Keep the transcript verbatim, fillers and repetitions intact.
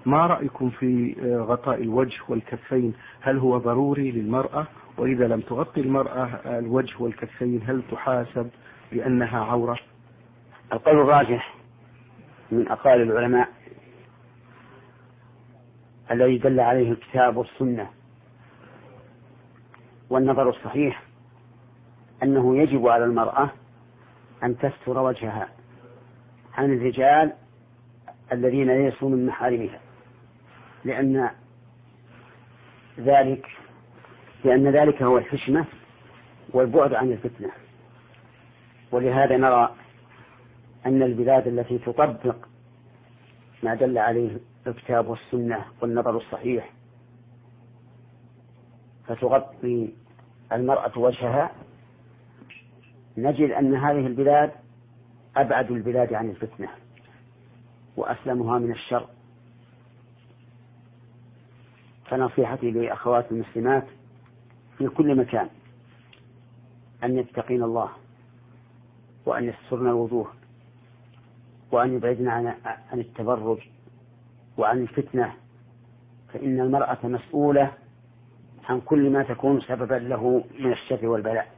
ما رأيكم في غطاء الوجه والكفين؟ هل هو ضروري للمرأة؟ وإذا لم تغطي المرأة الوجه والكفين هل تحاسب لأنها عورة؟ القول الراجح من أقوال العلماء الذي دل عليه الكتاب والسنة والنظر الصحيح أنه يجب على المرأة أن تستر وجهها عن الرجال الذين ليسوا من محارمها، لأن ذلك لأن ذلك هو الحشمة والبعد عن الفتنة. ولهذا نرى أن البلاد التي تطبق ما دل عليه الكتاب والسنة والنظر الصحيح فتغطي المرأة وجهها، نجد أن هذه البلاد أبعد البلاد عن الفتنة وأسلمها من الشر. فنصيحتي لأخوات المسلمات في كل مكان أن يتقين الله وأن يسترن الوجوه وأن يبعدن عن عن التبرج وعن الفتنة، فإن المرأة مسؤولة عن كل ما تكون سببا له من الشر والبلاء.